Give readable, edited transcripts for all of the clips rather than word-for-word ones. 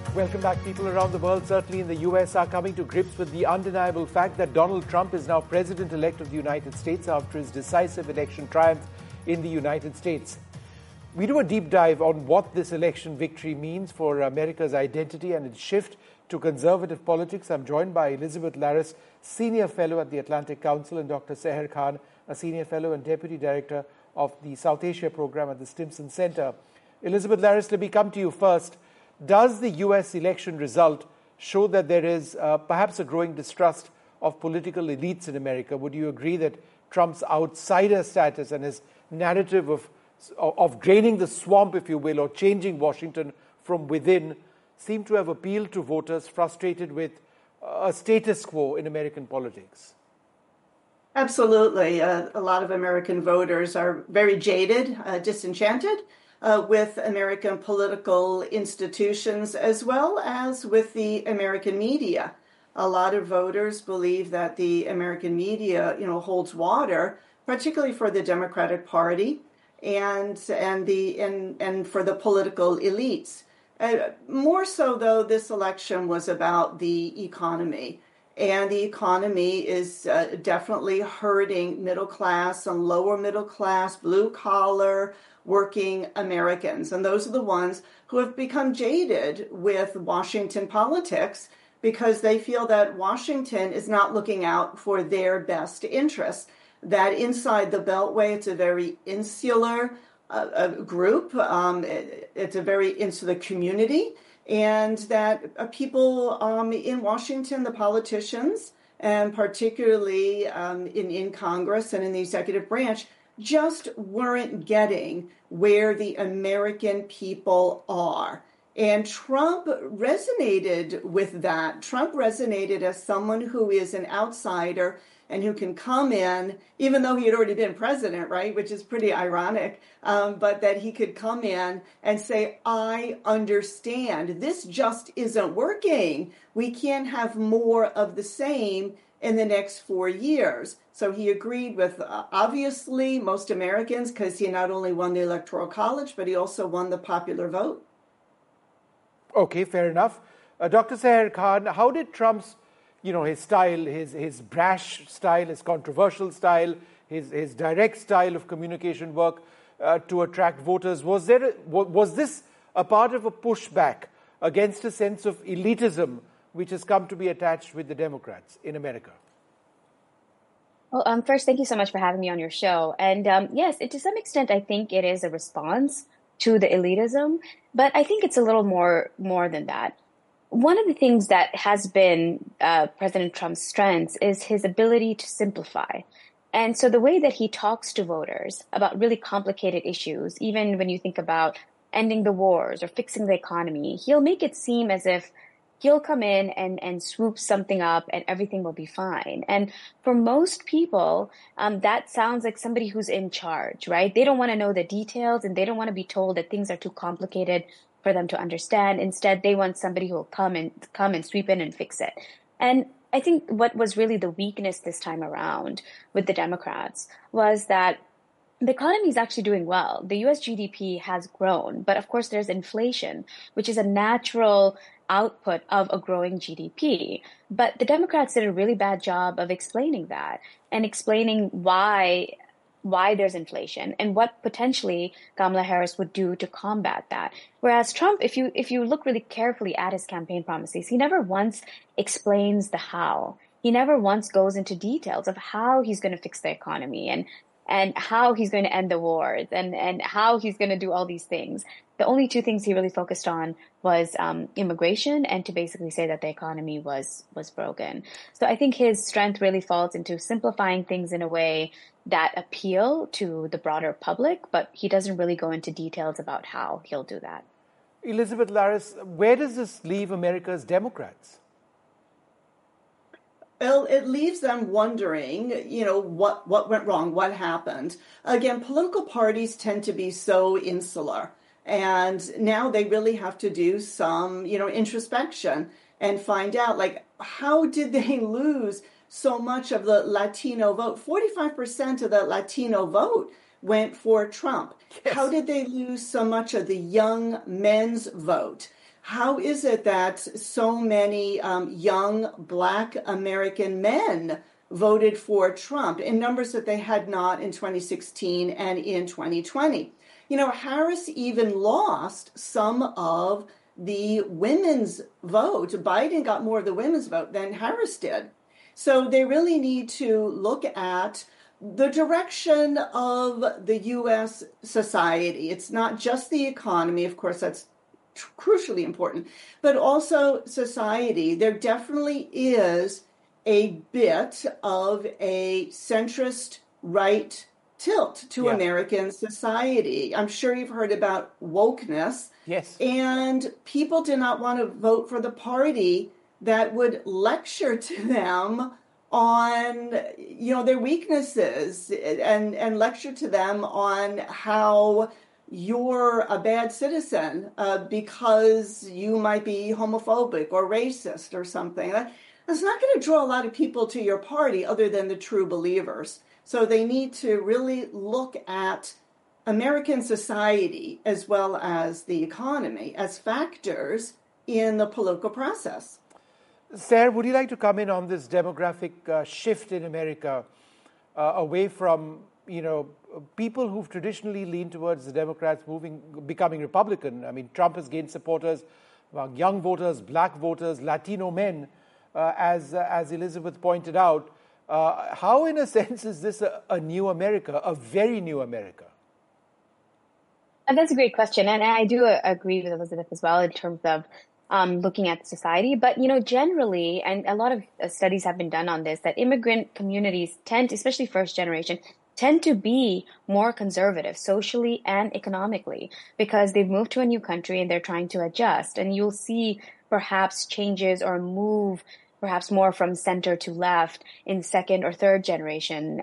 Welcome back. People around the world, certainly in the US, are coming to grips with the undeniable fact that Donald Trump is now President-elect of the United States after his decisive election triumph in the United States. We do a deep dive on what this election victory means for America's identity and its shift to conservative politics. I'm joined by Elizabeth Larris, Senior Fellow at the Atlantic Council, and Dr. Seher Khan, a Senior Fellow and Deputy Director of the South Asia Program at the Stimson Center. Elizabeth Larris, let me come to you first. Does the U.S. election result show that there is perhaps a growing distrust of political elites in America? Would you agree that Trump's outsider status and his narrative of draining the swamp, if you will, or changing Washington from within seem to have appealed to voters frustrated with a status quo in American politics? Absolutely. A lot of American voters are very jaded, disenchanted with American political institutions, as well as with the American media. A lot of voters believe that the American media, holds water, particularly for the Democratic Party and for the political elites. More so, though, this election was about the economy. And the economy is definitely hurting middle class and lower middle class, blue collar, working Americans. And those are the ones who have become jaded with Washington politics because they feel that Washington is not looking out for their best interests. That inside the Beltway, it's a very insular group. It's a very insular community. And that people in Washington, the politicians, and particularly in Congress and in the executive branch, just weren't getting where the American people are. And Trump resonated with that. Trump resonated as someone who is an outsider and who can come in, even though he had already been president, right, which is pretty ironic, but that he could come in and say, I understand. This just isn't working. We can't have more of the same in the next 4 years. So he agreed with, obviously, most Americans, because he not only won the Electoral College, but he also won the popular vote. Okay, fair enough. Dr. Seher Khan, how did Trump's his style, his brash style, his controversial style, his direct style of communication work to attract voters, was this a part of a pushback against a sense of elitism which has come to be attached with the Democrats in America? Well, first, thank you so much for having me on your show. And yes, to some extent, I think it is a response to the elitism, but I think it's a little more than that. One of the things that has been President Trump's strengths is his ability to simplify. And so the way that he talks to voters about really complicated issues, even when you think about ending the wars or fixing the economy, he'll make it seem as if he'll come in and swoop something up and everything will be fine. And for most people, that sounds like somebody who's in charge, right? They don't want to know the details and they don't want to be told that things are too complicated for them to understand. Instead, they want somebody who will come and sweep in and fix it. And I think what was really the weakness this time around with the Democrats was that the economy is actually doing well. The US GDP has grown, but of course there's inflation, which is a natural output of a growing GDP. But the Democrats did a really bad job of explaining that and explaining why there's inflation and what potentially Kamala Harris would do to combat that. Whereas Trump, if you look really carefully at his campaign promises, he never once explains the how. He never once goes into details of how he's going to fix the economy and how he's going to end the wars and how he's going to do all these things. The only two things he really focused on was immigration and to basically say that the economy was broken. So I think his strength really falls into simplifying things in a way that appeal to the broader public, but he doesn't really go into details about how he'll do that. Elizabeth Larris, where does this leave America's Democrats? Well, it leaves them wondering, what went wrong, what happened. Again, political parties tend to be so insular. And now they really have to do some, introspection and find out, how did they lose so much of the Latino vote? 45% of the Latino vote went for Trump. Yes. How did they lose so much of the young men's vote? how is it that so many young Black American men voted for Trump in numbers that they had not in 2016 and in 2020? Harris even lost some of the women's vote. Biden got more of the women's vote than Harris did. So they really need to look at the direction of the U.S. society. It's not just the economy, of course, that's crucially important, but also society. There definitely is a bit of a centrist right tilt to American society. I'm sure you've heard about wokeness. Yes. And people do not want to vote for the party that would lecture to them on their weaknesses and lecture to them on how you're a bad citizen because you might be homophobic or racist or something. That's not going to draw a lot of people to your party other than the true believers. So they need to really look at American society as well as the economy as factors in the political process. Sarah, would you like to come in on this demographic shift in America away from, people who've traditionally leaned towards the Democrats becoming Republican? I mean, Trump has gained supporters among young voters, Black voters, Latino men, as Elizabeth pointed out. How, in a sense, is this a new America, a very new America? That's a great question. And I do agree with Elizabeth as well in terms of looking at society. But, generally, and a lot of studies have been done on this, that immigrant communities tend, especially first generation, tend to be more conservative socially and economically because they've moved to a new country and they're trying to adjust. And you'll see perhaps changes or move perhaps more from center to left in second or third generations.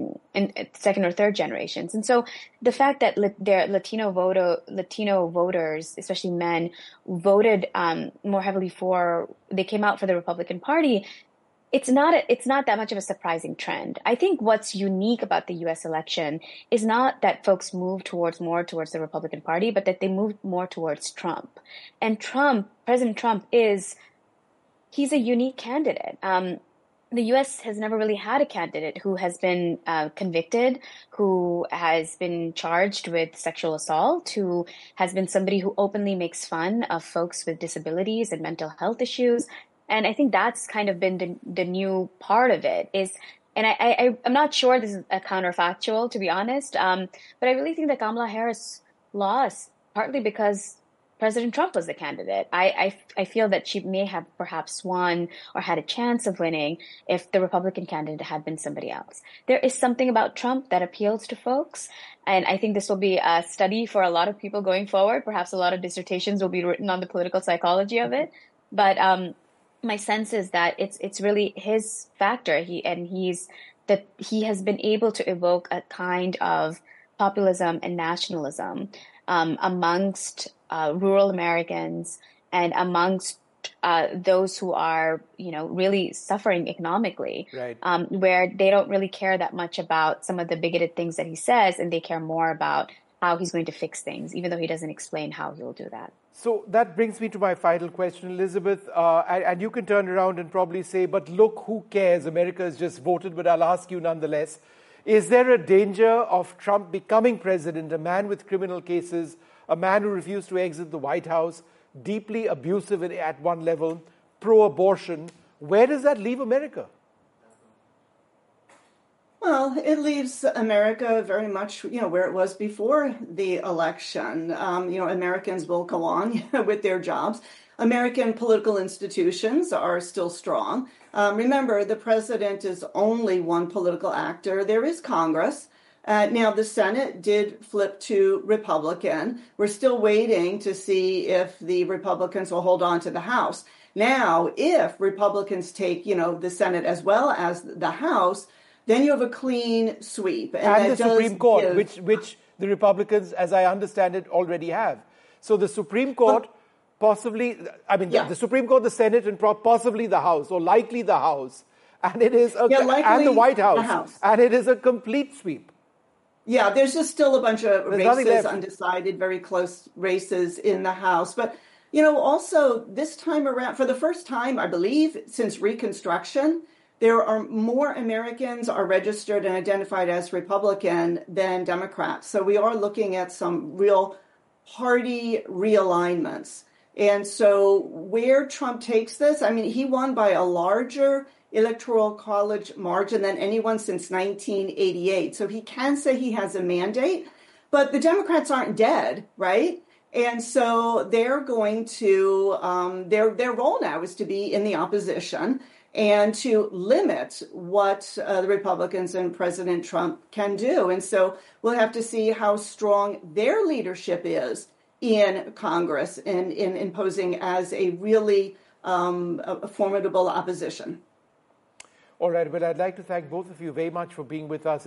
And so the fact that their Latino voters, especially men, voted more heavily they came out for the Republican Party, it's not that much of a surprising trend. I think what's unique about the U.S. election is not that folks move more towards the Republican Party, but that they move more towards Trump. And President Trump he's a unique candidate. The U.S. has never really had a candidate who has been convicted, who has been charged with sexual assault, who has been somebody who openly makes fun of folks with disabilities and mental health issues. And I think that's kind of been the new part of it and I'm not sure this is a counterfactual, to be honest, but I really think that Kamala Harris lost partly because President Trump was the candidate. I feel that she may have perhaps won or had a chance of winning if the Republican candidate had been somebody else. There is something about Trump that appeals to folks, and I think this will be a study for a lot of people going forward. Perhaps a lot of dissertations will be written on the political psychology of it. But my sense is that it's really his factor. He has been able to evoke a kind of populism and nationalism amongst rural Americans and amongst those who are, really suffering economically, right. Where they don't really care that much about some of the bigoted things that he says, and they care more about how he's going to fix things, even though he doesn't explain how he'll do that. So that brings me to my final question, Elizabeth, and you can turn around and probably say, but look, who cares? America has just voted, but I'll ask you nonetheless. Is there a danger of Trump becoming president, a man with criminal cases, a man who refused to exit the White House, deeply abusive at one level, pro-abortion? Where does that leave America? Well, it leaves America very much, where it was before the election. Americans will go on with their jobs. American political institutions are still strong. Remember, the president is only one political actor. There is Congress. Now, the Senate did flip to Republican. We're still waiting to see if the Republicans will hold on to the House. Now, if Republicans take, the Senate as well as the House, then you have a clean sweep. And the Supreme Court, which the Republicans, as I understand it, already have. So the Supreme Court, the Supreme Court, the Senate, and possibly the House, or likely the House. And it is and the White House. And it is a complete sweep. Yeah, there's just still a bunch of races, undecided, very close races in the House. But Also this time around, for the first time, I believe, since Reconstruction, there are more Americans are registered and identified as Republican than Democrats. So we are looking at some real party realignments. And so where Trump takes this, I mean, he won by a larger electoral college margin than anyone since 1988. So he can say he has a mandate, but the Democrats aren't dead, right? And so they're going to, their role now is to be in the opposition and to limit what the Republicans and President Trump can do. And so we'll have to see how strong their leadership is in Congress and in imposing as a really a formidable opposition. All right. Well, I'd like to thank both of you very much for being with us.